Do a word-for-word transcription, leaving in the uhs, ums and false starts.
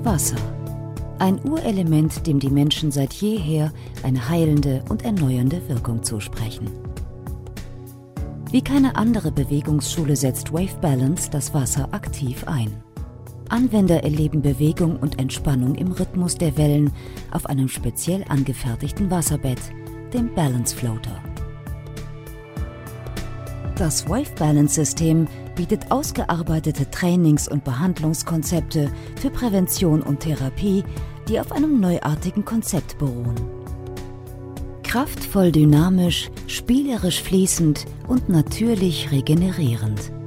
Wasser. Ein Urelement, dem die Menschen seit jeher eine heilende und erneuernde Wirkung zusprechen. Wie keine andere Bewegungsschule setzt Wave Balance das Wasser aktiv ein. Anwender erleben Bewegung und Entspannung im Rhythmus der Wellen auf einem speziell angefertigten Wasserbett, dem Balance Floater. Das Wave Balance System bietet ausgearbeitete Trainings- und Behandlungskonzepte für Prävention und Therapie, die auf einem neuartigen Konzept beruhen. Kraftvoll dynamisch, spielerisch fließend und natürlich regenerierend.